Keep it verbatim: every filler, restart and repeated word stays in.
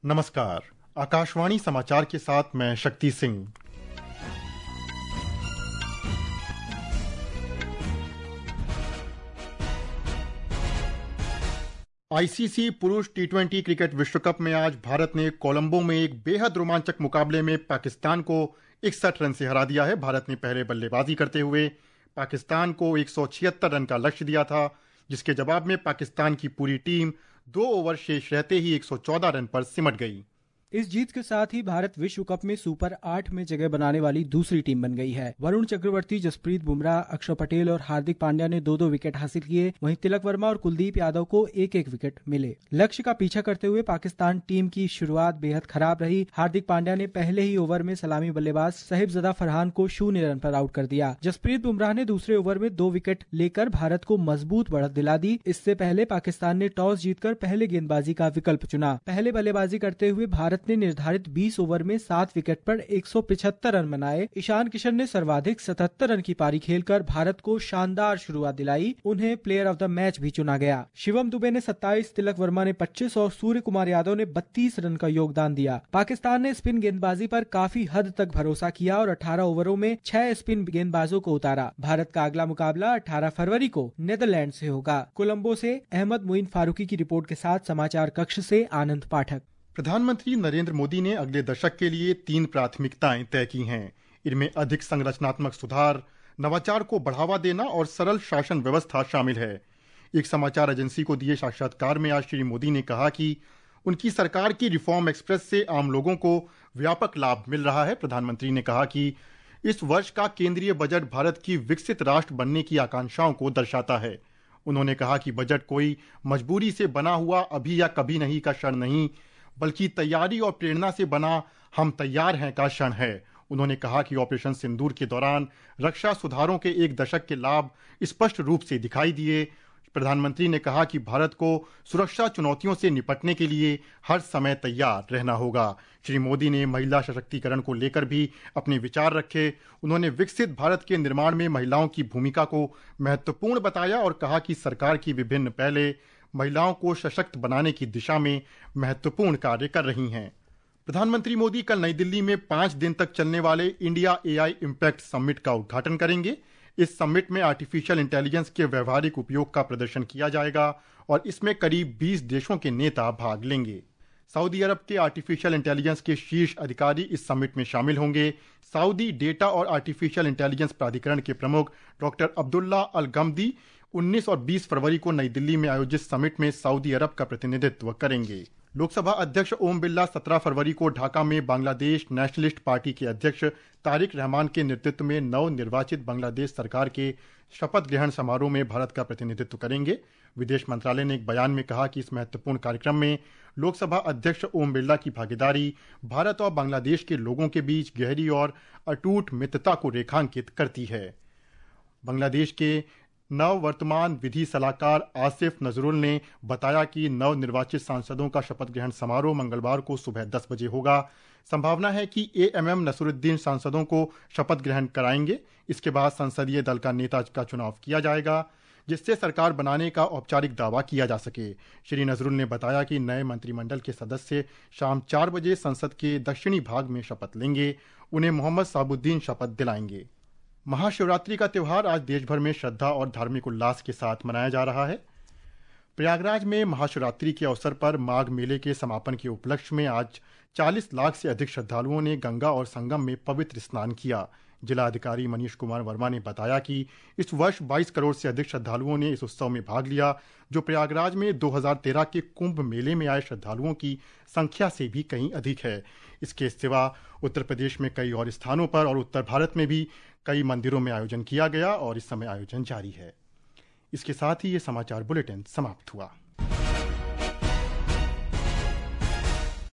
नमस्कार। आकाशवाणी समाचार के साथ मैं शक्ति सिंह। आईसीसी पुरुष टी ट्वेंटी क्रिकेट विश्व कप में आज भारत ने कोलंबो में एक बेहद रोमांचक मुकाबले में पाकिस्तान को इकसठ रन से हरा दिया है। भारत ने पहले बल्लेबाजी करते हुए पाकिस्तान को एक सौ छिहत्तर रन का लक्ष्य दिया था, जिसके जवाब में पाकिस्तान की पूरी टीम दो ओवर शेष रहते ही एक सौ चौदह रन पर सिमट गई। इस जीत के साथ ही भारत विश्व कप में सुपर आठ में जगह बनाने वाली दूसरी टीम बन गई है। वरुण चक्रवर्ती, जसप्रीत बुमराह, अक्षर पटेल और हार्दिक पांड्या ने दो दो विकेट हासिल किए। वहीं तिलक वर्मा और कुलदीप यादव को एक एक विकेट मिले। लक्ष्य का पीछा करते हुए पाकिस्तान टीम की शुरुआत बेहद खराब रही। हार्दिक पांड्या ने पहले ही ओवर में सलामी बल्लेबाज साहिबजादा फरहान को शून्य रन पर आउट कर दिया। जसप्रीत बुमराह ने दूसरे ओवर में दो विकेट लेकर भारत को मजबूत बढ़त दिला दी। इससे पहले पाकिस्तान ने टॉस जीतकर पहले गेंदबाजी का विकल्प चुना। पहले बल्लेबाजी करते हुए भारत ने निर्धारित बीस ओवर में सात विकेट पर एक सौ पचहत्तर रन बनाए। ईशान किशन ने सर्वाधिक सतहत्तर रन की पारी खेलकर भारत को शानदार शुरुआत दिलाई। उन्हें प्लेयर ऑफ द मैच भी चुना गया। शिवम दुबे ने सत्ताईस, तिलक वर्मा ने पच्चीस और सूर्य कुमार यादव ने बत्तीस रन का योगदान दिया। पाकिस्तान ने स्पिन गेंदबाजी पर काफी हद तक भरोसा किया और अठारह ओवरों में छह स्पिन गेंदबाजों को उतारा। भारत का अगला मुकाबला अठारह फरवरी को नीदरलैंड से होगा। कोलंबो से अहमद मुइन फारूकी की रिपोर्ट के साथ समाचार कक्ष से आनंद पाठक। प्रधानमंत्री नरेंद्र मोदी ने अगले दशक के लिए तीन प्राथमिकताएं तय की हैं। इनमें अधिक संरचनात्मक सुधार, नवाचार को बढ़ावा देना और सरल शासन व्यवस्था शामिल है। एक समाचार एजेंसी को दिए साक्षात्कार में आज श्री मोदी ने कहा कि उनकी सरकार की रिफॉर्म एक्सप्रेस से आम लोगों को व्यापक लाभ मिल रहा है। प्रधानमंत्री ने कहा कि इस वर्ष का केंद्रीय बजट भारत की विकसित राष्ट्र बनने की आकांक्षाओं को दर्शाता है। उन्होंने कहा कि बजट कोई मजबूरी से बना हुआ अभी या कभी नहीं का क्षण नहीं, बल्कि तैयारी और प्रेरणा से बना हम तैयार हैं का क्षण है। उन्होंने कहा कि ऑपरेशन सिंदूर के दौरान रक्षा सुधारों के एक दशक के लाभ स्पष्ट रूप से दिखाई दिए। प्रधानमंत्री ने कहा कि भारत को सुरक्षा चुनौतियों से निपटने के लिए हर समय तैयार रहना होगा। श्री मोदी ने महिला सशक्तिकरण को लेकर भी अपने विचार रखे। उन्होंने विकसित भारत के निर्माण में महिलाओं की भूमिका को महत्वपूर्ण बताया और कहा कि सरकार की विभिन्न पहलें महिलाओं को सशक्त बनाने की दिशा में महत्वपूर्ण कार्य कर रही हैं। प्रधानमंत्री मोदी कल नई दिल्ली में पांच दिन तक चलने वाले इंडिया एआई इम्पैक्ट समिट का उद्घाटन करेंगे। इस समिट में आर्टिफिशियल इंटेलिजेंस के व्यवहारिक उपयोग का प्रदर्शन किया जाएगा और इसमें करीब बीस देशों के नेता भाग लेंगे। सऊदी अरब के आर्टिफिशियल इंटेलिजेंस के शीर्ष अधिकारी इस समिट में शामिल होंगे। सऊदी डेटा और आर्टिफिशियल इंटेलिजेंस प्राधिकरण के प्रमुख डॉक्टर अब्दुल्ला अल गमदी उन्नीस और बीस फरवरी को नई दिल्ली में आयोजित समिट में सऊदी अरब का प्रतिनिधित्व करेंगे। लोकसभा अध्यक्ष ओम बिरला सत्रह फरवरी को ढाका में बांग्लादेश नेशनलिस्ट पार्टी के अध्यक्ष तारिक रहमान के नेतृत्व में नव निर्वाचित बांग्लादेश सरकार के शपथ ग्रहण समारोह में भारत का प्रतिनिधित्व करेंगे। विदेश मंत्रालय ने एक बयान में कहा कि इस महत्वपूर्ण कार्यक्रम में लोकसभा अध्यक्ष ओम बिरला की भागीदारी भारत और बांग्लादेश के लोगों के बीच गहरी और अटूट मित्रता को रेखांकित करती है। बांग्लादेश के नव वर्तमान विधि सलाहकार आसिफ नजरुल ने बताया कि नव निर्वाचित सांसदों का शपथ ग्रहण समारोह मंगलवार को सुबह दस बजे होगा। संभावना है कि एएमएम नसरुद्दीन सांसदों को शपथ ग्रहण कराएंगे। इसके बाद संसदीय दल का नेता का चुनाव किया जाएगा, जिससे सरकार बनाने का औपचारिक दावा किया जा सके। श्री नजरुल ने बताया कि नए मंत्रिमंडल के सदस्य शाम चार बजे संसद के दक्षिणी भाग में शपथ लेंगे। उन्हें मोहम्मद साबुद्दीन शपथ दिलाएंगे। महाशिवरात्रि का त्यौहार आज देश भर में श्रद्धा और धार्मिक उल्लास के साथ मनाया जा रहा है। प्रयागराज में महाशिवरात्रि के अवसर पर माघ मेले के समापन के उपलक्ष्य में आज चालीस लाख से अधिक श्रद्धालुओं ने गंगा और संगम में पवित्र स्नान किया। जिला अधिकारी मनीष कुमार वर्मा ने बताया कि इस वर्ष बाईस करोड़ से अधिक श्रद्धालुओं ने इस उत्सव में भाग लिया, जो प्रयागराज में दो हज़ार तेरह के कुंभ मेले में आए श्रद्धालुओं की संख्या से भी कहीं अधिक है। इसके सिवा उत्तर प्रदेश में कई और स्थानों पर और उत्तर भारत में भी कई मंदिरों में आयोजन किया गया और इस समय आयोजन जारी है। इसके साथ ही ये समाचार बुलेटिन समाप्त हुआ।